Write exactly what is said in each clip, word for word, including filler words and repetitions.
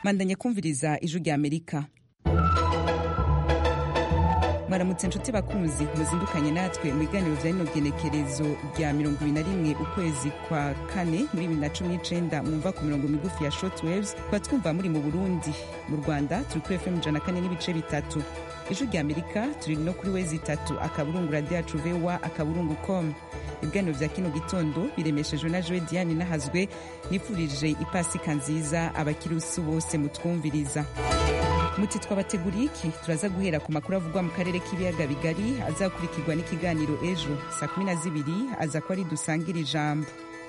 bandanye kumviriza ijwi rya Amerika. Mwaramutse nshuti bakunzi muzindukanye natwe mu biganiro vya ino genekerezo rya mirongo ibiri na rimwe ukwezi kwa kane muri bibiri na cumi n'icenda mwumva ku mirongo migufi ya shortwaves kwa twumva muri mu Burundi. Mu Rwanda turi kuri F M ijana na kane n'ibice bitatu. Ijwi rya Amerika turi no kuri wezi itatu akaburungu radio yacu voa akaburungu com. Ibiganiro vya kino gitondo biremeshejwe na Joe Diane Nahazwe. Nifurije ipasika nziza abakirusi bose mutwumviriza. Muti twabateguriye iki turaza guhera ku makuru avugwa mu karere k'ibiyaga bigari azakurikirwa n'ikiganiro ejo saa kumi na zibiri aza ko ari dusangira ijambo.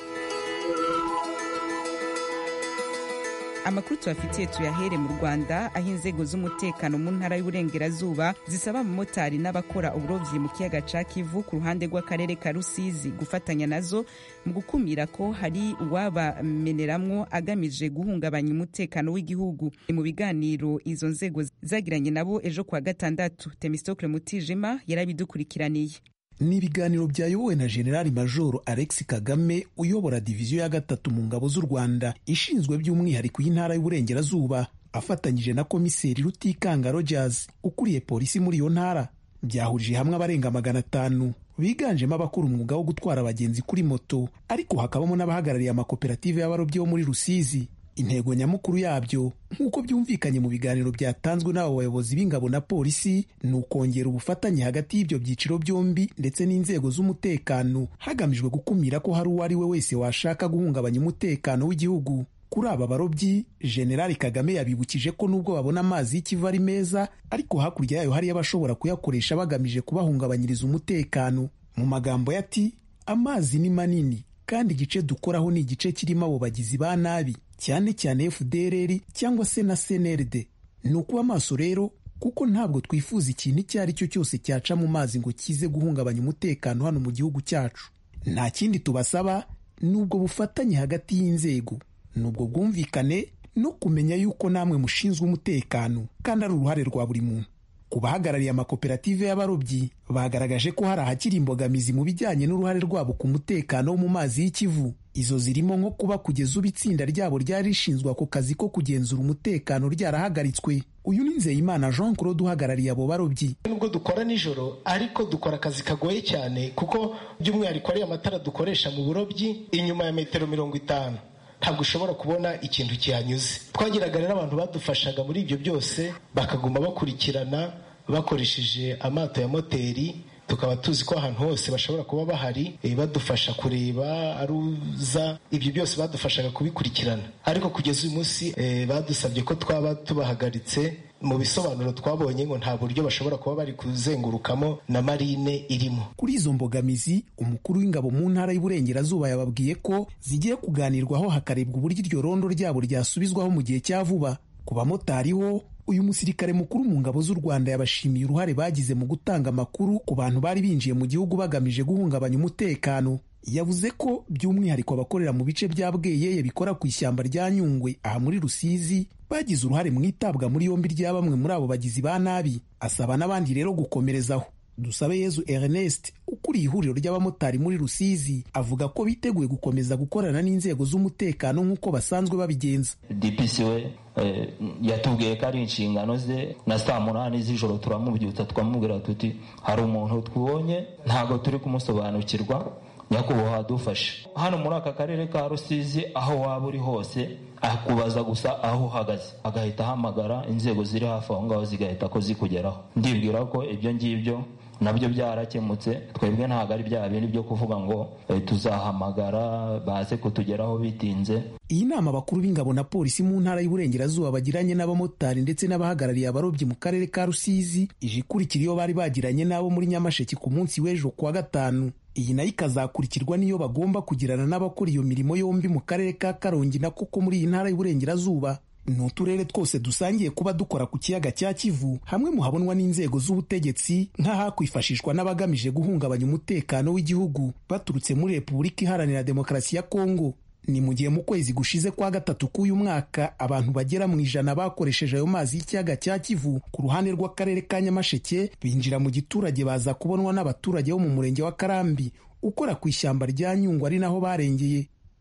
Amakuru tubafitiye tuyahere mu Rwanda aho inzego z'umutekano mu ntara y'Uburengerazuba zisaba abamotari n'abakora uburovyi mu kiyaga ca Kivu ku ruhande rw'akarere ka Rusizi gufatanya nazo mu gukumira ko hari uwabameneramwo agamije guhungabanya umutekano w'igihugu. Mu biganiro izo nzego zagiranye nabo ejo kwa gatandatu, Themistocle Mutijima yarabidukurikiraniye. Ni ibiganiro byayobowe na General Major Alex Kagame uyobora diviziyo ya gatatu mu ngabo z'u Rwanda ishinzwe by'umwihariko y'intara y'Uburengerazuba afatanyije na komiseri Rutikanga Rogers ukuriye polisi muri iyo ntara. Byahurije hamwe abarenga magana atanu biganjemo abakora umwuga wo gutwara abagenzi kuri moto, ariko hakabamo n'abahagarariye amakoperative y'abarobyi bo muri Rusizi. Intego nyamukuru yabyo nk'uko byumvikanye mu biganiro byatanzwe n'abo bayobozi b'ingabo na polisi ni ukongera ubufatanye hagati y'ibyo byiciro byombi ndetse n'inzego z'umutekano hagamijwe gukumira ko hari uwo ari we wese washaka guhungabanya umutekano w'igihugu. Kuri aba barobyi, General Kagame yabibukije ko nubwo babona amazi y'ikivu ari meza, ariko hakurya yayo hari abashobora kuyakoresha bagamije kubahungabanyiriza umutekano. Mu magambo yati, amazi ni manini kandi igice dukoraho ni igice kirimo abo bagizi ba nabi, cyane cyane F D L R cyangwa se na C N L D. Ni ukuba amaso rero kuko ntabwo twifuza ikintu icyo ari cyo cyose cyaca mu mazi ngo kize guhungabanya umutekano hano mu gihugu cyacu. Nta kindi tubasaba nubwo bufatanye hagati y'inzego, nubwo bwumvikane no kumenya yuko namwe mushinzwe umutekano kandi ari uruhare rwa buri muntu. Ku bahagarariye amakoperative y'abarobyi bagaragaje ko hari ahakiri imbogamizi mu bijyanye n'uruhare rwabo ku mutekano wo mu mazi y'ikivu. Izo zirimo nko kuba kugeza ubu itsinda ryabo ryari rishinzwe ako kazi ko kugenzura umutekano ryarahagaritswe. Uyu ni Nzeyimana Jean Claude uhagarariye abo barobyi. Nubwo dukora nijoro ariko dukora akazi kagoye cyane kuko by'umwihariko ari amatara dukoresha mu burobyi inyuma ya metero mirongo itanu ntabwo ushobora kubona ikintu kihanyuze. Twagiraga rero abantu badufashaga muri ibyo byose bakaguma bakurikirana bakoresheje amato ya moteri, tukaba tuzi ko ahantu hose bashobora kuba bahari e, badufasha kureba aruza ibyo byose badufashaga kubikurikirana. Ariko kugeza uyu munsi e, badusabye ko twaba tubahagaritse. Mu bisobanuro twabonye ngo nta buryo bashobora kuba bari kuzengurukamo na marine irimo. Kuri izo mbogamizi, umukuru w'ingabo mu ntara y'Uburengerazuba yababwiye ko zigiye kuganirwaho hakarebwa uburyo iryo rondo ryabo ryasubizwaho mu gihe cya vuba. Ku bamotari ho, uyu musirikare mukuru mu ngabo z'u Rwanda yabashimiye uruhare bagize mu gutanga amakuru ku bantu bari binjiye mu gihugu bagamije guhungabanya umutekano. Yavuze ko by'umwihariko abakorera mu bice bya Bweyeye bikora ku ishyamba rya Nyungwe aha muri Rusizi bagize uruhare mu itabwa muri yombi rya bamwe muri abo bagizi ba nabi. Asaba n'abandi rero gukomerezaho. Dusabeyezu Ernest ukuriye ihuriro ry'abamotari muri Rusizi avuga ko biteguye gukomeza gukorana n'inzego z'umutekano nk'uko basanzwe babigenza. D P C we eh, yatubwiye ko ari inshingano ze na saa munani z'ijoro turamubyutsa twamubwira tuti hari umuntu twubonye ntago turi kumusobanukirwa, nyakubahwa dufashe. Hano muri aka karere ka Rusizi aho waba uri hose akubaza gusa aho uhagaze agahita ahamagara inzego ziri hafi aho ngaho zigahita ko zikugeraho. Ndibwira ko ibyo ngibyo nabyo byarakemutse. Twebwe ntabwo ari bya bindi byo kuvuga ngo e, tuzahamagara baze kutugeraho bitinze. Iyi nama abakuru b'ingabo na polisi mu ntara y'Uburengerazuba bagiranye n'abamotari ndetse n'abahagarariye abarobyi mu karere ka Rusizi ije ikurikira iyo bari bagiranye n'abo muri Nyamasheke ku munsi w'ejo kuwa gatanu. Iyi nayo ikazakurikirwa n'iyo bagomba kugirana n'abakora iyo mirimo yombi mu karere ka Karongi na koko muri iyi ntara y'Uburengerazuba. Ni uturere twose dusangiye kuba dukora ku kiyaga cya Kivu, hamwe muhabonwa n'inzego z'ubutegetsi nk'ahakwifashishwa n'abagamije guhungabanya umutekano w'igihugu baturutse muri Repubulika Iharanira Demokarasi ya Kongo. Ni mu gihe mu kwezi gushize kwa gatatu k'uyu mwaka abantu bagera mu ijana bakoresheje ayo mazi y'ikiyaga cya Kivu ku ruhande rw'akarere ka Nyamasheke binjira mu giturage baza kubonwa n'abaturage bo mu murenge wa Karambi ukora ku ishyamba rya Nyungwe ari naho barengeye.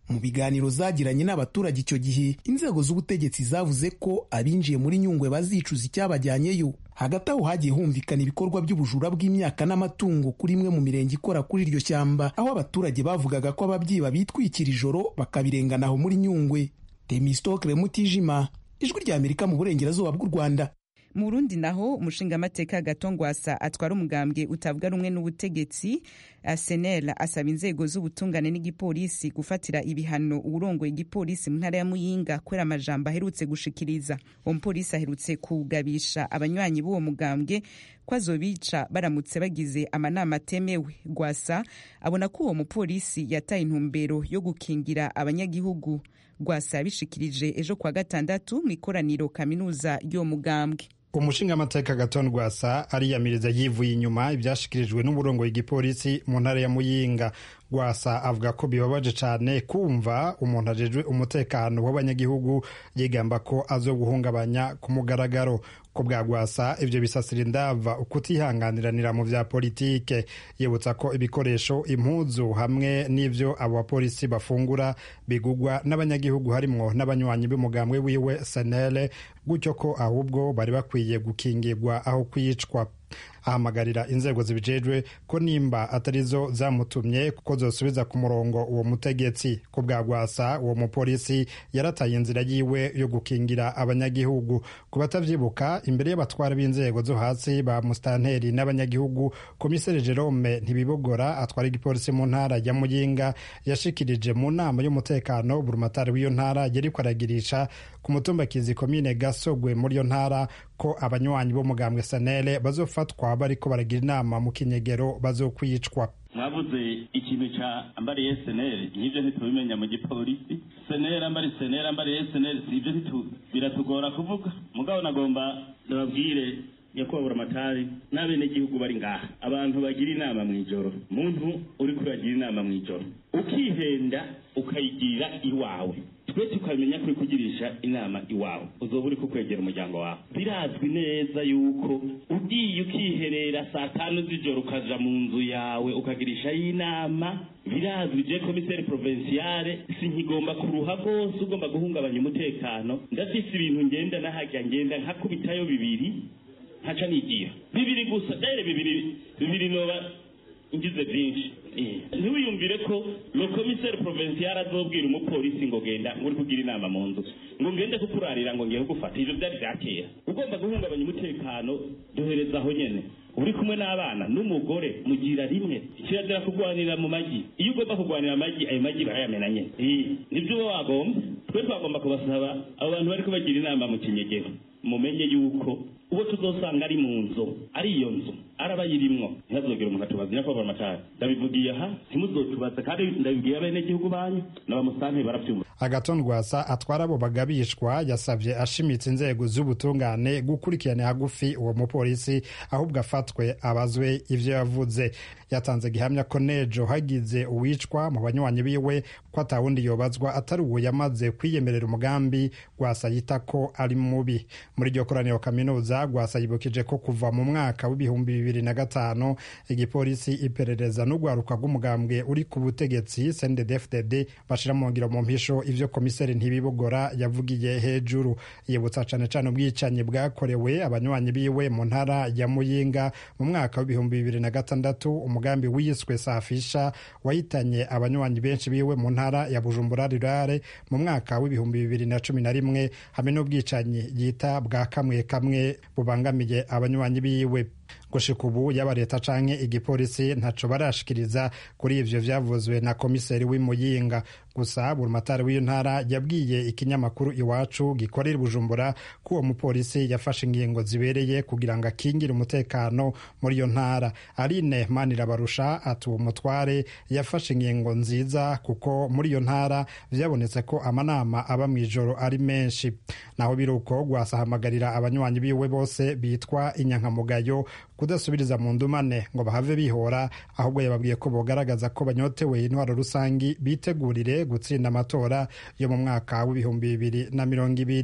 mu biganiro zagiranye n'abaturage icyo gihe inzego z'ubutegetsi zavuze ko abinjiye muri Nyungwe bazicuza icyabajyanyeyo. Hagati aho hagiye humvikana ibikorwa by'ubujura bw'imyaka n'amatungo kuri imwe mu mirenge ikora kuri iryo shyamba, aho abaturage bavugaga ko ababyiba bitwikira ijoro bakabirengana aho muri Nyungwe. Temistokle Mutijima, Ijwi rya Amerika mu burengerazuba bw'u Rwanda. Mu Burundi naho umushingamateka Gatongwasa atwara umugambwe utavuga rumwe n'ubutegetsi Senel asaba inzego z'ubutungane n'igipolisi gufatira ibihano uburongoye igipolisi mu ntara ya Muyinga kwera amajambo aherutse gushikiriza. Uwo mupolisi aherutse kugabisha abanywanyi b'uwo mugambwe ko azobica baramutse bagize amanama atemewe. Gwasa abona ko uwo mupolisi yataye intumbero yo gukingira abanyagihugu. Gwasa yabishikirije ejo kwa gatandatu mu ikoraniro kaminuza y'uwo mugambwe. Umushingamateka Gatongwasa ariyamiriza yivuye inyuma ibyashikirijwe n'umurongo w'igipolisi mu ntara ya Muyinga. Gwasa avuga ko bibabaje cyane kumva umuntu ajejwe umutekano w'abanyagihugu yigamba ko azo guhungabanya ku mugaragaro. Ko bwa Gwasa ivyo bisasira indava ukutihanganiranira mu vya politike. Yibutsa ko ibikoresho, impuzu hamwe n'ivyo abo bapolisi bafungura bigugwa n'abanyagihugu harimwo n'abanywanyi b'umugambwe wiwe Senele, gutyo ko ahubwo bari bakwiye gukingirwa aho kwicwa. Ahamagarira inzego zibijejwe ko nimba atarizo zamutumye kuko zosubiza ku murongo uwo mutegetsi. Ko bwa Gwasa uwo mupolisi yarataye inzira yiwe yo gukingira abanyagihugu. Ku batavyibuka, imbere y'abatwara b'inzego zo hasi ba mustanteri n'abanyagihugu, komiseri Jerome Ntibibogora atwara igipolisi mu ntara ya Muyinga yashikirije mu nama y'umutekano burumatari w'iyo ntara yariko aragirisha ku mutumba Kizi komine Gasogwe muri iyo ntara ko abanywanyi b'umugambwe Senele bazofatwa bariko baragira inama mu kinyegero bazokwicwa. Mwavuze ikintu ca ambariye Senele, n'ivyo ntitubimenya mu gipolisi. Senele ambari Senele ambariye Senele, n'ivyo ntitu biratugora kuvuga. Mugabo nagomba ndababwire nyakubahwa Matari n'abene gihugu bari ngaha, abantu bagira inama mw'ijoro. Muntu uri kuragira inama mw'ijoro ukihenda ukayigira iwawe, twe tukamenya ko kugirisha inama iwawe uzoba uri kukwegera umuryango wawe. Birazwi neza yuko ugiye ukiherera saa tanu z'ijoro ukaja mu nzu yawe ukagirisha inama, birazwi je komiseri provinciale sinkigomba kuruha rwose, ugomba guhungabanya umutekano. Ndafise ibintu ngenda nahajya ngenda nkakubitayo bibiri haca nigira bibiri gusa, dere bibiri bibiri noba ingize byinshi. Ntiwiyumvire ko le commissaire provincial azobwira umupolisi ngo genda nguri kugira inama mu nzu ngo ngende kukurarira ngo ngiye kugufata. Ivyo byari byakera. Ugomba guhungabanya umutekano duhereza aho nyene uri kumwe n'abana n'umugore mugira rimwe. Kirazira kugwanira mu magi. Iyo ugomba kugwanira amagi, ayo magi barayamena nyene. Nivyo uba wagomba. Twe twagomba kubasaba abo bantu bari kubagira inama mu kinyegero, mumenye yuko uwo tuzosanga ari mu nzu ari iyo nzu arabayirimwo ntazogera umuntu atubaza nyakubahwa Matari. Ndabivugiye aha ntimuzotubaza kandi ndabibwiye abene gihugu banyu n'abamusanteri baravyumva. Agatongwasa atwara abo bagabishwa yasavye ashimitse inzego z'ubutungane gukurikirana hagufi uwo mupolisi ahubwo afatwe abazwe ivyo yavuze. Yatanze gihamya ko nejo hagize uwicwa mu banywanyi biwe ko atawundi yobazwa atari uwo yamaze kwiyemerera umugambi Gwasa yita ko ari mubi. Muri iryo koraniro kaminuza Gwasa yibukije ko kuva mu mwaka w'ibihumbi bibiri na gatanu igipolisi iperereza n'ugwaruka rw'umugambwe uri ku butegetsi C N D D F D D bashira mu ngiro mu mpisho ivyo komiseri Ntibibogora yavugiye hejuru. Yibutsa cane cane ubwicanyi bwakorewe abanywanyi biwe mu ntara ya Muyinga mu mwaka w'ibihumbi bibiri na gatandatu, umugambi wiswe Safisha wahitanye abanywanyi benshi biwe mu ntara ya Bujumbura Rirare mu mwaka w'ibihumbi bibiri na cumi na rimwe, hamwe n'ubwicanyi yita bwa kamwe kamwe bubangamiye abanywanyi biwe. Gushika ubu yaba leta canke igipolisi ntaco barashikiriza kuri ivyo vyavuzwe na komiseri w'Imuyinga. Gusa burumatari w'iyo ntara yabwiye ikinyamakuru Iwacu gikorera Bujumbura ko uwo mupolisi yafashe ingingo zibereye kugira ngo akingire umutekano muri iyo ntara. Aline Manirabarusha ati uwo mutware yafashe ingingo nziza kuko muri iyo ntara vyabonetse ko amanama aba mw'ijoro ari menshi. Naho biruko Gwasa ahamagarira abanywanyi biwe bose bitwa inyankamugayo kudasubiriza mu ndumane ngo bahave bihora, ahubwo yababwiye ko bogaragaza ko banyotewe intwaro rusangi bitegurire gutsinda amatora yo mu mwaka w'ibihumbi bibiri na mirongo ibiri.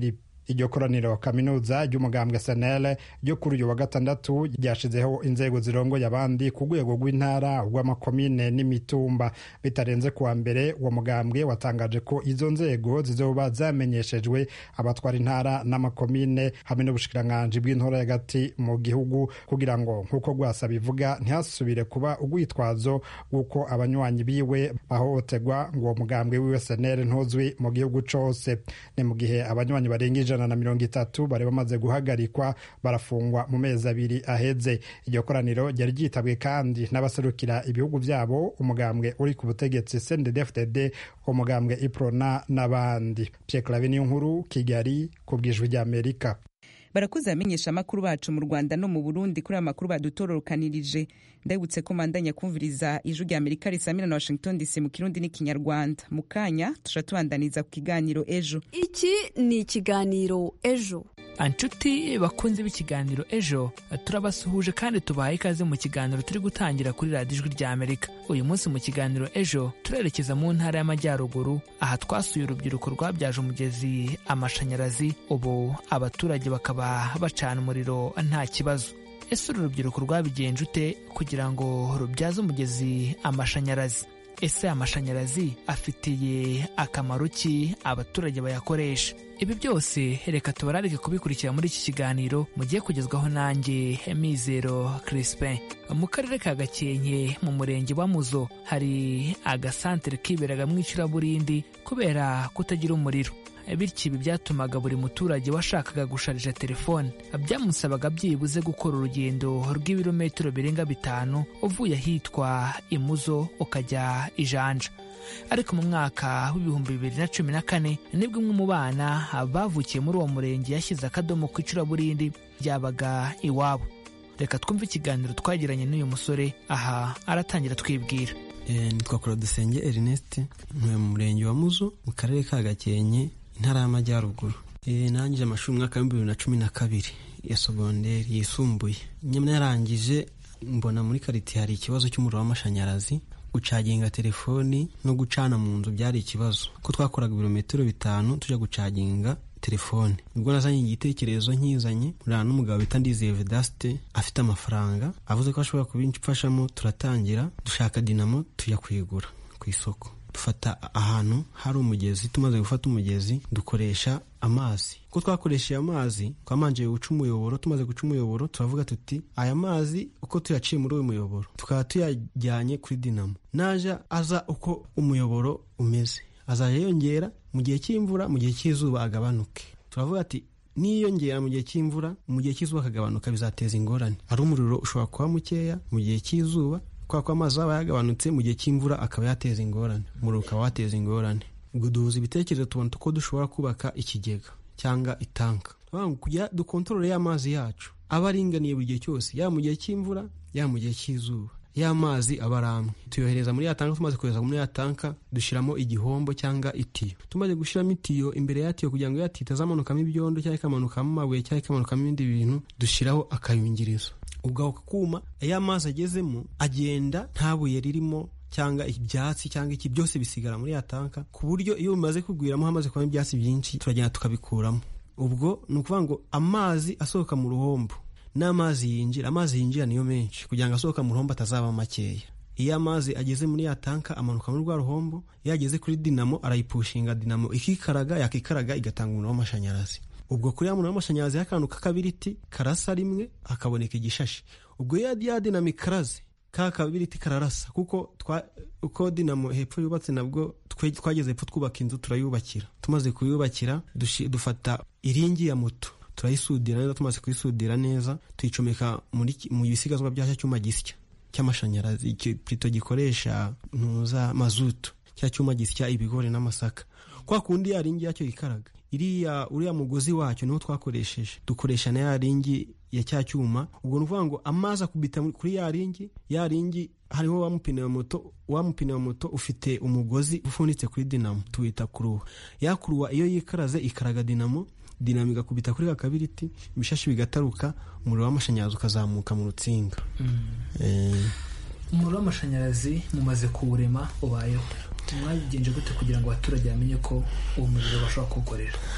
iryo koraniro kaminuza ry'umugambwe S N L ryo kuri uyu wa gatandatu ryashizeho inzego zirongoye abandi ku rwego rw'intara rw'amakomine n'imitumba. Bitarenze kuwa mbere uwo mugambwe watangaje ko izo nzego zizoba zamenyeshejwe abatwara intara n'amakomine hamwe n'ubushikiranganji bw'intora hagati mu gihugu kugira ngo nk'uko Rwasa bivuga ntihasubire kuba urwitwazo rw'uko abanywanyi biwe bahohoterwa ngo uwo mugambwe wiwe S N L ntuzwi mu gihugu cose. Ni mu gihe abanywanyi barenga ijana na mirongo itatu bari bamaze guhagarikwa barafungwa mu mezi abiri aheze. Iryo koraniro ryari ryitabwe kandi n'abaserukira ibihugu vyabo, umugambwe uri ku butegetsi C N D D F D D, umugambwe Iprona n'abandi. Pierre Claver Niyonkuru, Kigali, ku bw'Ijwi ry'Amerika. Barakuze amenyesha amakuru bacu mu Rwanda no mu Burundi kuri amakuru badutororokanirije. Ndabutse ko mandanya kumviriza Ijwi ry'Amerika risamira na Washington D C mu Kirundi n'Ikinyarwanda. Mu kanya tushatubandaniza ku kiganiro Ejo. Iki ni ikiganiro Ejo. Anshuti bakunze b'ikiganiro Ejo, turabasuhuje kandi tubahaye ikaze mu kiganiro turi gutangira kuri radiyo Ijwi ry'Amerika. Uyu munsi mu kiganiro Ejo turerekeza mu ntara y'Amajyaruguru, aha twasuye urubyiruko rwabyaje umugezi amashanyarazi, ubu abaturage bakaba bacana umuriro nta kibazo. Ese uru rubyiruko rwabigenje ute kugira ngo rubyaze umugezi amashanyarazi? Ese amashanyarazi afitiye akamaro ki abaturage bayakoresha? Ibi byose reka tubararike kubikurikira muri iki kiganiro mugiye kugezwaho nanjye Mizero Crispin. Mu karere ka Gakenke mu murenge wa Muzo hari agasantere kiberaga mu icuraburindi kubera kutagira umuriro. Bityo ibi byatumaga buri muturage washakaga gusharija telefone byamusabaga byibuze gukora urugendo rw'ibirometero birenga bitanu uvuye ahitwa Imuzo ukajya Ijanja. Ariko mu mwaka w'ibihumbi bibiri na cumi na kane nibwo umwe mu bana bavukiye muri uwo murenge yashyize akadomo ku icuraburindi byabaga iwabo. Reka twumve ikiganiro twagiranye n'uyu musore, aha aratangira twibwira. Nitwa Korodusenge Ernest, ntuye mu murenge wa Muzo mu karere ka Gakenke, intara y'Amajyaruguru. Narangije amashuri mu mwaka w'ibihumbi bibiri na cumi na kabiri ya segonderi yisumbuye. Nyuma yarangije mbona muri karitiye hari ikibazo cy'umuriro w'amashanyarazi, gucaginga telefoni no gucana mu nzu byari ikibazo, ko twakoraga ibirometero bitanu tujya gucaginga telefone. Ubwo nazanye igitekerezo nkizanye murana n'umugabo bita Ndizeye Vedaste afite amafaranga, avuze ko ashobora kubimfashamo. Turatangira dushaka dinamo tujya kuyigura ku isoko, dufata ahantu hari umugezi. Tumaze gufata umugezi dukoresha amazi. Ko twakoresheje amazi twamanje guca umuyoboro. Tumaze guca umuyoboro turavuga tuti aya mazi uko tuyaciye muri uyu muyoboro tukaba tuyajyanye kuri dinamo, naja aza uko umuyoboro umeze azaje yongera mu gihe cy'imvura, mu gihe cy'izuba agabanuke. Turavuga ati niyongera mu gihe cy'imvura, mu gihe cy'izuba akagabanuka bizateza ingorane. Ari umuriro ushobora kuba mukeya mu gihe cy'izuba, kwa kwa amazi aba yagabanutse, mu gihe cy'imvura akaba yateza ingorane, umuriro ukaba wateza ingorane. Ubwo duhuza ibitekerezo tubona uko dushobora kubaka ikigega cyangwa itanka kugira dukontorore y'amazi yacu aba aringaniye buri gihe cyose, ya mu gihe cy'imvura ya mu gihe cy'izuba, y'amazi aba aramwe. Tuyohereza muri ya tanka. Tumaze kohereza muri ya tanka dushyiramo igihombo cyangwa itiyo. Tumaze gushyiramo itiyo, imbere ya tiyo kugira ngo ya tiyo itazamanukamo ibyondo cyangwa ikamanukamo amabuye cyangwa ikamanukamo ibindi bintu, dushyiraho akayungirizo. Ubwo ako kuma ya mazi agezemo agenda nta buye ririmo cyangwa ibyatsi cyangwa iki, byose bisigara muri ya tanka, ku buryo iyo bimaze kugwiramo hamaze kuba ibyatsi byinshi turagenda tukabikuramo. Ubwo ni ukuvuga ngo amazi asohoka mu ruhombo n'amazi yinjira, amazi yinjira niyo menshi kugira ngo asohoka mu ruhombo atazaba makeya. Iyo amazi ageze muri ya tanka amanuka muri rwa ruhombo, iyo ageze kuri dinamo arayipushinga, dinamo ikikaraga, yakikaraga igatanga umuriro w'amashanyarazi. Ubwo kuri ya muriro w'amashanyarazi y'akantu k'akabiriti karasa rimwe hakaboneka igishashi. Ubwo ya dinamo ikaraze ka kabiriti kararasa, kuko twa uko dinamo hepfo yubatse nabwo twageze hepfo twubaka inzu turayubakira. Tumaze kuyubakira dufata iringi ya moto turayisudira neza. Tumaze kuyisudira neza tuyicomeka muri mu bisigazwa bya cyuma gisya cy'amashanyarazi, plito gikoresha ntuza mazutu, cya cyuma gisya ibigori n'amasaka. Kwa kundi ya ringi yacyo ikaraga, iriya uriya mugozi wacyo niho twakoresheje, dukoresha na ya ringi ya cya cyuma. Ubwo nuvuga ngo amazi akubita kuri ya ringi, ya ringi hariho wa mupine wa moto, wa mupine wa moto ufite umugozi ufunitse kuri dinamo tuwita kuruwa. Ya kuruwa iyo yikaraze ikaraga dinamo, dinamo igakubita kuri kakabiriti, ibishashi bigataruka, umuriro w'amashanyarazi ukazamuka mu rutsinga. mm. eh. Umuriro w'amashanyarazi mumaze kuwurema ubayeho, mwabigenje gute kugira ngo abaturage bamenye ko uwo muriro bashobora kuwukoresha?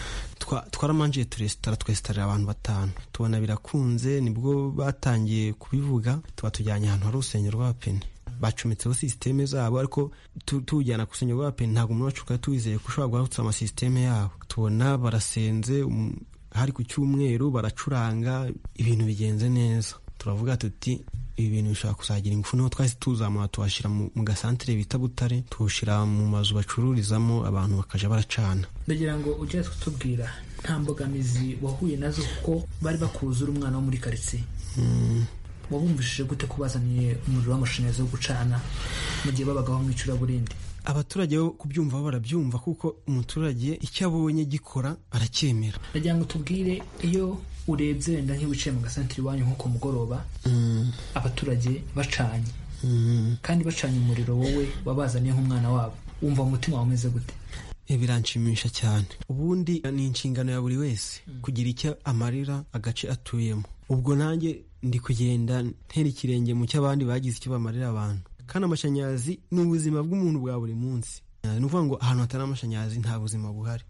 twaramanjiye turesitara twesitarira abantu batanu tubona birakunze nibwo batangiye kubivuga tuba tujyanye ahantu hari urusengero rw'abapene bacometseho sisiteme zabo ariko tujyana ku rusengero rw'abapene ntabwo umuntu wacu twari tuwizeye ko ushobora guharutsa amasisiteme yabo tubona barasenze um, hari ku cyumweru baracuranga ibintu bigenze neza turavuga tuti ibi bintu bishobora kuzagira ingufu niho twahise tuzamura tuhashyira mu gasantere bita Butare tuwushyira mu mazu bacururizamo abantu bakaja baracana. Ndagira ngo ujye kutubwira nta mbogamizi wahuye nazo kuko bari bakuzura umwana wo muri karitsiye mm. wabumvishije gute kubazaniye umuriro w'amashanyarazi wo gucana mu gihe babagaho mu icuraburindi? Abaturage bo kubyumva barabyumva kuko umuturage icyo abonye gikora aracyemera. Ndagira ngo tubwire iyo urebye wenda nk'iwicaye mu gasantere iwanyu nko ku mugoroba mm. abaturage bacanye mm. kandi bacanye umuriro wowe wabazaniye nk'umwana wabo wumva umutima wawe umeze gute? Biranshimisha cyane. Ubundi ni inshingano ya buri wese mm. kugira icyo amarira agace atuyemo. Ubwo nanjye ndi kugenda ntera ikirenge mu cy'abandi bagize icyo bamarira abantu. Kandi amashanyarazi ni ubuzima bw'umuntu bwa buri munsi. Ni ukuvuga ngo ahantu hatari amashanyarazi nta buzima buhari.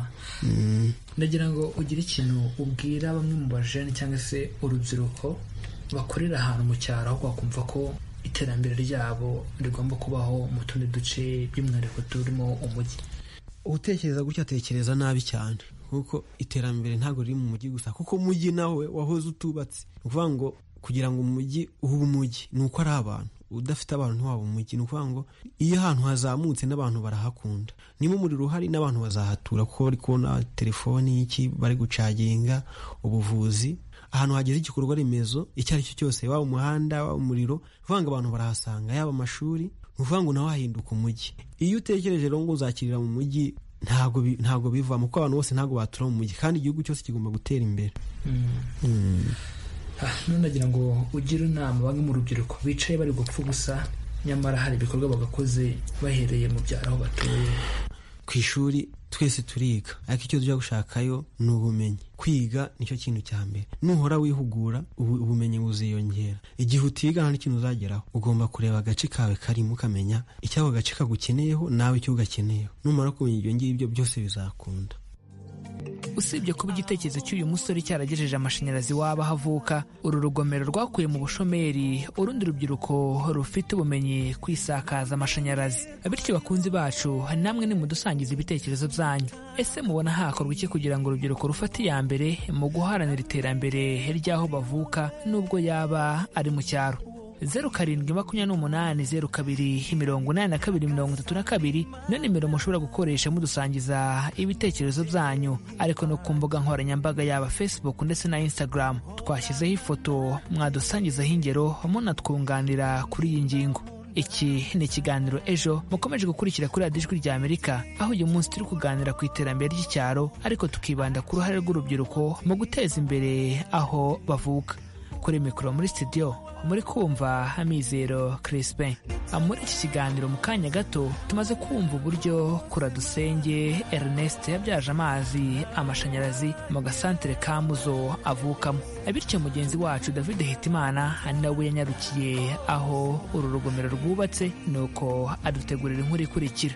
Mm. Ndagira ngo ugire ikintu ubwira bamwe mu bajene cyangwa se urubyiruko bakorera ahantu mu cyaro aho bakumva ko iterambere ryabo rigomba kubaho mu tundi duce by'umwihariko turimo umujyi. Utekereza gutya atekereza nabi cyane kuko iterambere ntabwo riri mu mujyi gusa kuko umujyi nawe wahoze utubatse. Ni ukuvuga ngo kugira ngo umujyi ube umujyi ni uko ari abantu udafite abantu ntiwaba umujyi. Ni ukuvuga ngo iyo ahantu hazamutse n'abantu barahakunda niba umuriro uhari n'abantu bazahatura kuko bari kubona telefoni iki bari gucaginga ubuvuzi ahantu hageze igikorwa remezo icyo ari cyo cyose waba umuhanda waba umuriro uvuga ngo abantu barahasanga yaba amashuri uvuga ngo nawe hahinduka umujyi. Iyo utekereje rero ngo uzakirira mu mujyi ntago ntago bivamo kuko abantu bose ntago batura mu mujyi kandi igihugu cyose kigomba gutera imbere. mm. mm. none nagira ngo ugire inama bamwe mu rubyiruko bicaye bari gupfa gusa nyamara hari ibikorwa bagakoze bahereye mu byaro aho batuye. Ku ishuri twese turiga ariko icyo tujya gushakayo ni ubumenyi. Kwiga nicyo kintu cya mbere. Nuhora wihugura ubumenyi buziyongera. Igihe utiga nta n'ikintu uzageraho. Ugomba kureba agace kawe karimo ukamenya icyo ako gace kagukeneyeho nawe icyo ugakeneyeho. Numara kumenya ibyo ngibyo byose bizakunda. Usibye kuba igitekerezo cy'uyu musore cyaragejeje amashanyarazi waba havuka, uru rugomero rwakuye mu bushomeri urundi rubyiruko rufite ubumenyi kwisakaza amashanyarazi. Bityo bakunzi bacu namwe nimudusangiza ibitekerezo byanyu. Ese mubona hakorwa iki kugira ngo urubyiruko rufate iya mbere mu guharanira iterambere ry'aho bavuka nubwo yaba ari mu cyaro? zeru karindwi makumyabiri n'umunani zeru kabiri mirongo inani na kabiri mirongo itatu na kabiri niyo nimero mushobora gukoresha mudusangiza ibitekerezo byanyu, ariko no ku mbuga nkoranyambaga yaba Facebook ndetse na Instagram twashyizeho ifoto mwadusangizaho ingero munatwunganira kuri iyi ngingo. Iki ni ikiganiro Ejo mukomeje gukurikira kuri radiyo Ijwi rya Amerika, aho uyu munsi turi kuganira ku iterambere ry'icyaro ariko tukibanda ku ruhare rw'urubyiruko mu guteza imbere aho bavuka. Kuri mikoro muri studio muri kumva Amizero Crispin. Muri iki kiganiro mu kanya gato tumaze kumva uburyo Kuradusenge Ernest yabyaje amazi amashanyarazi mu gasantere ka Muzo avukamo. Bityo mugenzi wacu David Hitimana nawe yanyarukiye aho uru rugomero rwubatse nuko adutegurira inkuru ikurikira.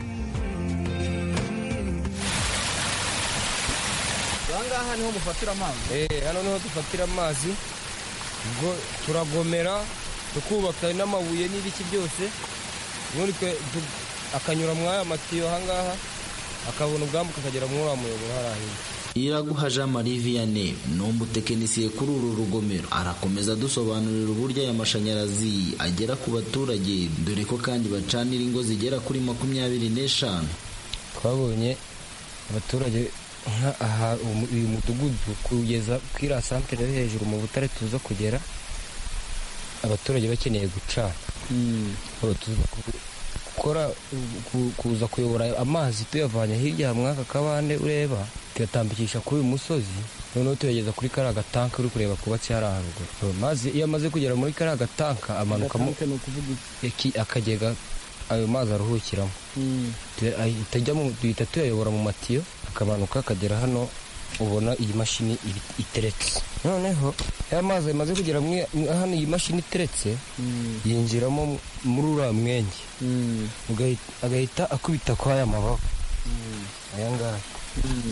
Aha niho mufatira amazi? Eh, hano niho dufatira amazi. Ubwo turagomera tukubaka n'amabuye n'ibiki byose ubundi akanyura muri aya matiyo ahangaha akabona ubwambuka akagera muri wa muyoboro harahinda. Iraguha Jean Marie Vianney ni umutekinisiye kuri uru rugomero, arakomeza dusobanurira uburyo aya mashanyarazi agera ku baturage dore ko kandi bacanira ingo zigera kuri makumyabiri n'eshanu. Twabonye abaturage aha uyu mudugudu kugeza kuri la santere hejuru mu Butare tuza kugera abaturage bakeneye gucana. mm. gukora kuza kuyobora amazi tuyavanye hirya mwaka kabande ureba tuyatambikisha kuri uyu musozi noneho tuyageza kuri kariya gatanka uri kureba kubatse hari haruguru. Mazi iyo amaze kugera muri kariya gatanka amanukamo akagega ayo mazi aruhukiramo. mm. duhita tuyayobora mu matiyo akamanuka akagera hano ubona iyi mashini iteretse. Noneho aya mazi amaze kugera hano iyi mashini iteretse mm. yinjiramo muri uriya mwenge mm. agahita akubita kwa aya mababa mm. aya ngaya mm.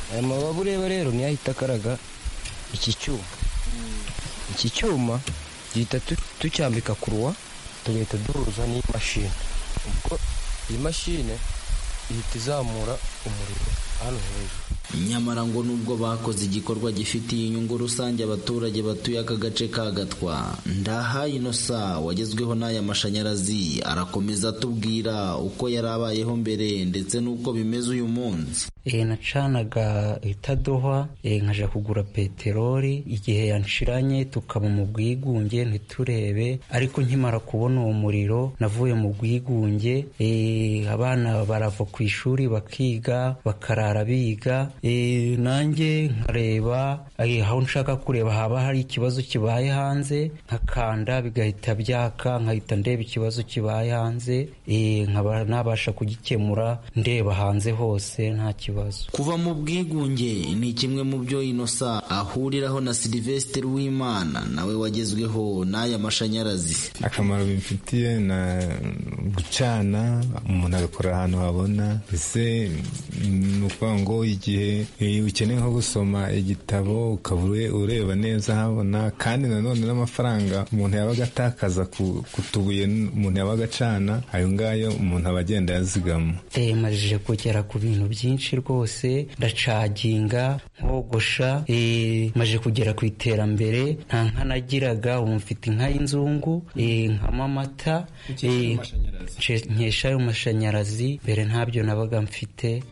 aya mababu ureba rero niyo ahita akaraga iki cyuma iki cyuma duhita tucyambika kuruwa tugahita duhuza n'iyi mashini ubwo iyi mashini ihita izamura umuriro hano hejuru. Nyamara ngo nubwo bakoze igikorwa gifitiye inyungu rusange abaturage batuye aka gace ka Gatwa, Ndahayo Innocent wagezweho n'aya mashanyarazi arakomeza atubwira uko yari abayeho mbere ndetse n'uko bimeze uyu munsi. E, nacanaga itadohwa e, nkaja kugura peteroli igihe yanshiranye tukaba mu bwigunge ntiturebe, ariko nkimara kubona uwo muriro navuye mu bwigunge. E, abana barava ku ishuri bakiga bakarara biga, e, nanjye nkareba e, aho nshaka kureba haba hari ikibazo kibaye hanze nkakanda bigahita byaka nkahita ndeba ikibazo kibaye hanze, e, nkaba nabasha kugikemura ndeba hanze hose nta kibazo. Kuva mu bwigunge ni kimwe mu byo Innocent ahuriraho na Sylvestre Uwimana nawe wagezweho n'aya mashanyarazi. Akamaro bimfitiye na gucana, umuntu agakora ahantu habona, ese ni ukuvuga ngo igihe ukeneye nko gusoma igitabo ukaba ureba neza habona, kandi nanone n'amafaranga umuntu yabaga atakaza ku tubuye umuntu yabaga acana, ayo ngayo umuntu aba agenda yazigama. E, majije kugera ku bintu byinshi rwose, ndacaginga nkogosha, e, maje kugera ku iterambere, nta nka nagiraga ubu mfite inka y'inzungu, e, nkama amata, e, nkesha ayo mashanyarazi, mbere ntabyo nabaga mfite.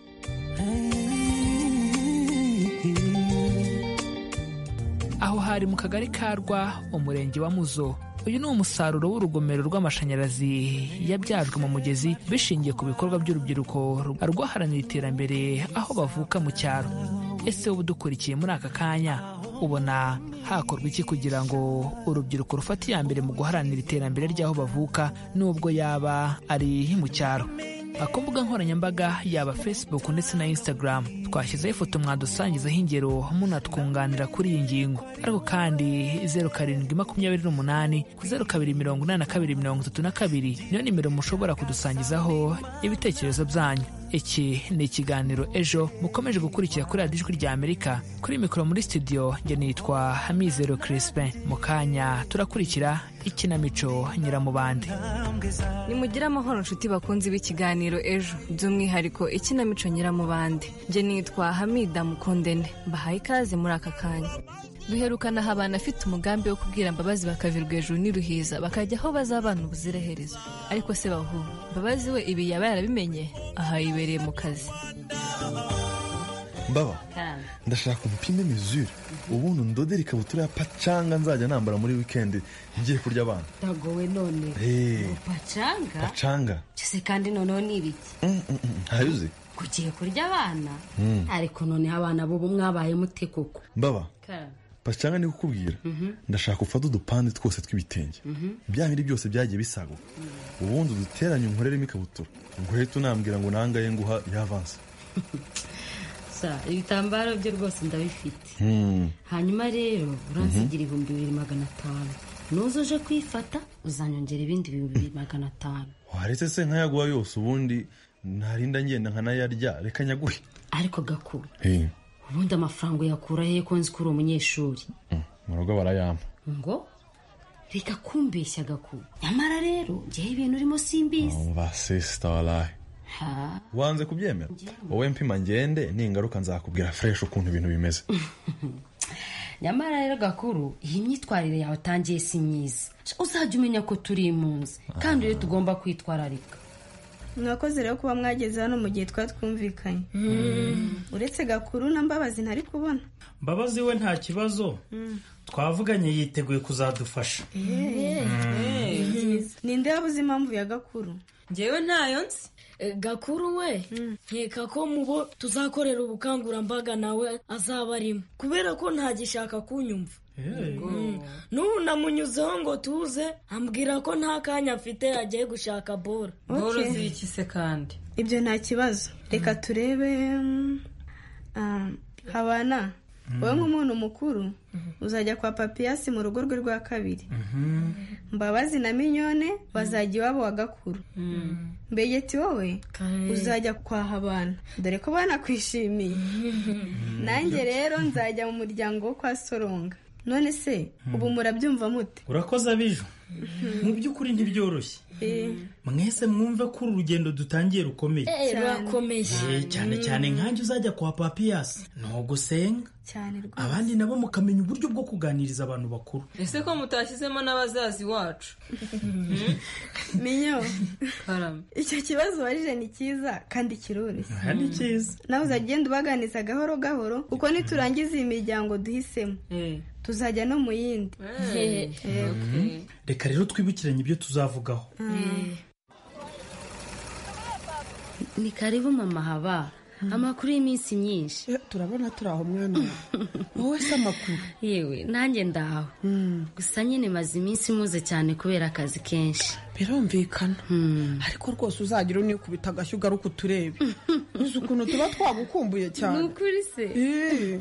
Aho hari mu kagari ka Rwa, umurenge wa Muzo. Uyu ni umusaruro w'urugomero rw'amashanyarazi yabyajwe mu mugezi bishingiye ku bikorwa by'urubyiruko rwaharanira iterambere aho bavuka mu cyaro. Ese wowe udukurikiye muri aka kanya ubona hakorwa iki kugira ngo urubyiruko rufate iya mbere mu guharanira iterambere ry'aho bavuka nubwo yaba ari mu cyaro? Ku mbuga nkoranyambaga yaba Facebook ndetse na Instagram twashyizeho ifoto mwadusangizaho ingero munatwunganira kuri iyi ngingo, ariko kandi zeru karindwi makumyabiri n'umunani zeru kabiri mirongo inani na kabiri mirongo itatu na kabiri niyo nimero mushobora kudusangizaho ibitekerezo byanyu. Iki ni ikiganiro Ejo mukomeje gukurikira kuri radiyo Ijwi rya Amerika. Kuri mikoro muri studio njye nitwa Hamizero Crispin. Mu kanya turakurikira ikinamico Nyiramubande. Nimugire amahoro nshuti bakunzi b'ikiganiro Ejo, by'umwihariko ikinamico Nyiramubande. Njye nitwa Hamida Mukundene, mbahaye ikaze muri aka kanya. Duherukana aho abantu afite umugambi wo kubwira Mbabazi bakavirwa hejuru n'iruhiza bakajya aho bazabana ubuziraherezo, ariko se bahu Mbabazi we ibi yaba yarabimenye? Aha yibereye mu kazi. Mbaba, ndashaka umupime mesure ubundi ndodera ikabutura ya pacanga nzajya nambara muri weekend ngiye kurya abana. Dagowe none. Hey. Pacanga? Pacanga. Cyose kandi noneho ni ibiki? Mm, mm, mm. Hayuze? Kugiye kurya abana? Mm. Ariko none abana bo mwabaye mute koko? Mbaba. Kara. Pacanga ni kukubwira. Mm -hmm. Ndashaka ufata udupande twose tw'ibitenge. Mm -hmm. Bya biri byose byagiye bisaguka. Mm. Ubundi duteranye unkoreremo ikabutura. Ubwo hetu nambwira ngo nangaye nguha yavanse. Sa ibitambaro byo rwose ndabifite. Hmm. Hanyuma rero uransigira ibihumbi bibiri magana atanu. Nuzoje kwifata uzanyongera ibindi bibiri magana atanu. Waretse se nkayaguha yose ubundi narinda ngenda nkanayarya reka nyaguhe. Ariko gakuru. Eh. Ubundi amafaranga yakura he ko nzi kuri umunyeshuri? Mm. Murugo barayampa. Ngo reka kumbeshya gakuru. Nyamara rero ngiye ibintu urimo simbizi. Umva sister wallahi. Ha. Wanze kubyemera? Wowe mpima ngende ningaruka nzakubwira fresh ukuntu ibintu bimeze. Nyamara rero gakuru iyi myitwarire yawe tangiye si myiza. Uzajya umenya ko turi impunzi kandi rero tugomba kwitwararika. Mwakoze rero kuba mwageze hano mu gihe twatwumvikanye. Uretse gakuru na Mbabazi ntari kubona. Mbabazi we nta kibazo. Twavuganye yiteguye kuzadufasha. Ninde yabuze impamvu ya gakuru? Njyewe ntayo nzi. Gakuru we nkeka ko mubo tuzakorera ubukangurambaga nawe azaba arimo kubera ko ntagishaka kunyumva. N'ubu namunyuzeho ngo tuze ambwira ko nta kanya afite agiye gushaka bora. Bora z'iki se kandi? Ibyo nta kibazo, reka turebe. Habana wowe nk'umuntu mukuru uzajya kwa papiyasi mu rugo rwe rwa kabiri, Mbabazi na Minyone bazajya iwabo wa Gakuru, Mbegeti wowe uzajya kwa Habana dore ko banakwishimiye, nanjye rero nzajya mu muryango wo kwa Soronga. None se ubu murabyumva mute? Urakoze Abijo, mu by'ukuri ntibyoroshye. Mwese mwumve ko uru rugendo dutangiye rukomeye rurakomeye cyane cyane nkanjye uzajya kwa papiyasi no gusenga cyane rwose, abandi nabo mukamenya uburyo bwo kuganiriza abantu bakuru. Ese ko mutashyizemo n'abazazi wacu? Minyo, icyo kibazo warije ni cyiza kandi kiroroshye. Kandi cyiza. Nawe uzagenda ubaganiza gahoro gahoro kuko niturangiza iyi miryango duhisemo tuzajya no mu yindi. Reka rero twibukiranye ibyo tuzavugaho. Ni karibu mama Haba. Amakuru y'iminsi myinshi. Turabona turi aho mwana. Wowe se amakuru? Yewe nanjye ndaho. Gusa nyine maze iminsi muze cyane kubera akazi kenshi. Birumvikana. Ariko rwose uzagira unikubita agashyo ugaruka uturebe. Uzi ukuntu tuba twagukumbuye cyane. Nukuri se?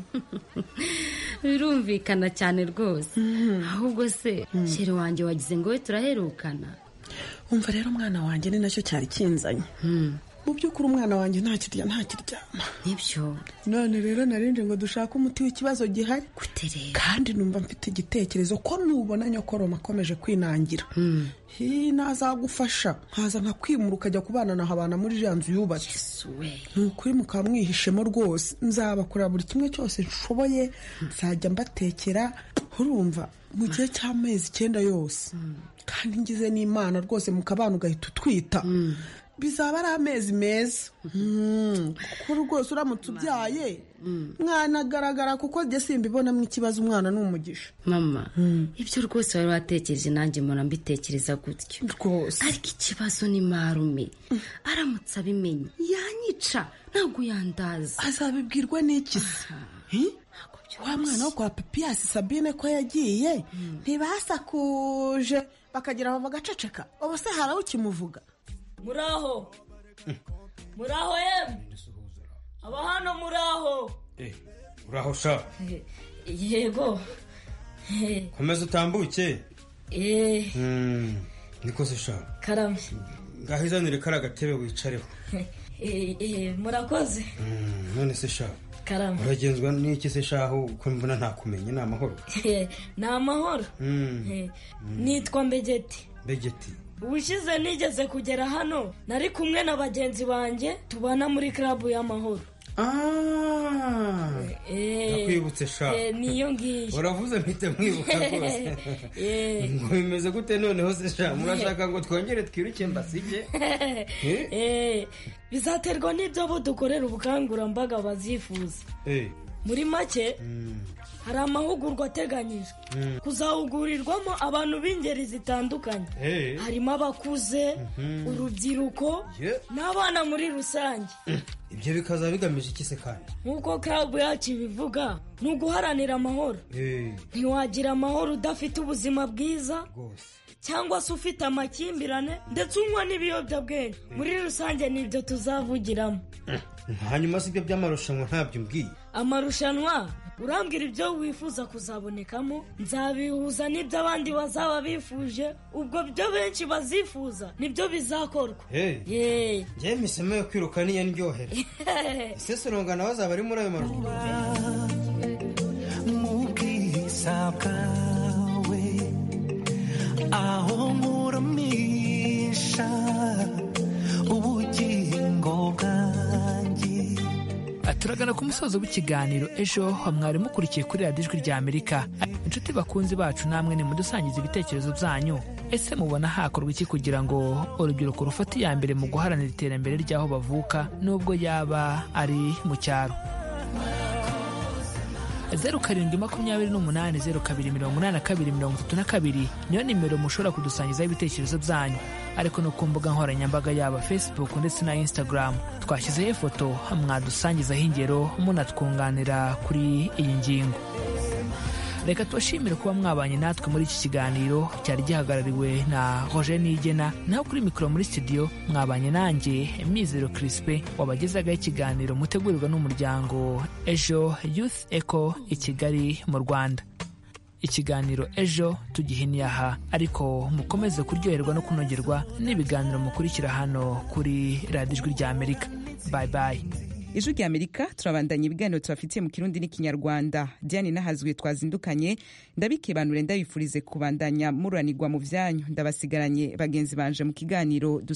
Birumvikana cyane rwose. Ahubwo se sheri wanjye wagize ngo we turaherukana. Umva rero mwana wanjye ni nacyo cyari kinzanye. Mu by'ukuri umwana wanjye nta kirya nta kiryama. Nibyo. None rero narinde ngo dushake umuti w'ikibazo gihari. Guterera. Kandi numva mfite igitekerezo ko nubona nyokoroma akomeje kwinangira. Hi nazagufasha nkaza nkakwimura ukajya kubana na Habana muri iriya nzu yubatse. Nukuri mukamwihishemo rwose, nzabakorera buri kimwe cyose nshoboye, nzajya mbatekera urumva mu gihe cy'amezi icyenda yose. Kandi ngize n'Imana rwose mukabana ugahita utwita. Bizaba ari amezi meza. Kuko rwose uramutse ubyaye mwana agaragara kuko njye simbibonamo ikibazo, umwana ni umugisha. Mama, ibyo rwose wari watekereje nanjye mpora mbitekereza gutyo rwose. Ariko ikibazo ni marume, aramutse abimenye yanyica, ntabwo yandaza. Azabibwirwa n'iki se? Wa mwana wo kwa Papiyasi Sabine ko yagiye ntibasakuje bakagira bava gaceceka, ubu se haraho ukimuvuga? Muraho muraho yemwe aba hano muraho. Eh, uraho sha? Yego. Komeza utambuke. Eh. Mm, niko se sha? Karame. Ngahizanire kara gatebe wicareho. Eh eh murakoze. Mm, none se sha? Karame. Uragenzwa n'iki se sha aho ko mbona nta kumenya na mahoro? Na mahoro. Mm. Nitwa Mbegeti. Mbegeti. Ubushize nigeze kugera hano nari kumwe na bagenzi banjye tubana muri club y'amahoro. Ah. Eh. Nakwibutse sha. Eh niyo ngiye. Uravuze mpite mwibuka rwose. Eh. Ngo bimeze gute noneho se sha? Murashaka ngo twongere twiruke mbasige? Eh. Eh. Bizaterwa n'ibyo abo dukorera ubukangurambaga bazifuza. Eh. Muri make hari amahugurwa ateganyijwe kuzahugurirwamo abantu b'ingeri zitandukanye. Harimo abakuze, urubyiruko n'abana muri rusange. Ibyo bikaza bigamije iki se kandi? Nk'uko club yacu ibivuga, ni uguharanira amahoro. Ntiwagira amahoro udafite ubuzima bwiza cyangwa se ufite amakimbirane ndetse unywa n'ibiyobyabwenge. Muri rusange nibyo tuzavugiramo. Hanyuma si ibyo by'amarushanwa ntabyo mbwiye. Amarushanwa urambwira ibyo wifuza kuzabonekamo, nzabihuza n'ibyo abandi bazaba bifuje, ubwo byo benshi bazifuza nibyo bizakorwa. Ye njye misemo yo kwiruka niyo ndyohera. Ese Soronga nawe azaba ari muri ayo marushanwa? Mu bwiza bwawe aho muramisha ubugingo bwanjye. Turagana ku musozo w'ikiganiro ejo, mwari mukurikiye kuri radiyo ijwi rya Amerika. Inshuti bakunzi bacu, namwe nimudusangiza ibitekerezo byanyu. Ese mubona hakorwa iki kugira ngo urubyiruko rufate iya mbere mu guharanira iterambere ry'aho bavuka nubwo yaba ari mu cyaro? zeru karindwi makumyabiri n'umunani zeru kabiri mirongo inani na kabiri mirongo itatu na kabiri niyo nimero mushobora kudusangizaho ibitekerezo byanyu. Ariko no ku mbuga nkoranyambaga yaba Facebook ndetse na Instagram twashyizeho ifoto mwadusangizaho ingero munatwunganira kuri iyi ngingo. reka tubashimire kuba mwabanye natwe muri iki kiganiro cyari gihagarariwe na Roger Nigena, naho kuri mikoro muri studio mwabanye nanjye Mizero Crispe wabagezagaho ikiganiro mutegurirwa n'umuryango Ejo Youth Echo i Kigali mu Rwanda. Ikiganiro Ejo tugihiniye aha, ariko mukomeze kuryoherwa no kunogerwa n'ibiganiro mukurikira hano kuri radiyo ijwi rya Amerika. Bye bye. Ijwi rya Amerika turabandanya ibiganiro tubafitiye mu Kirundi n'Ikinyarwanda. Diane Nahazwe twazindukanye, ndabikebanure ndabifurize kubandanya muranirwa mu vyanyu. Ndabasigaranye bagenzi banje mu kiganiro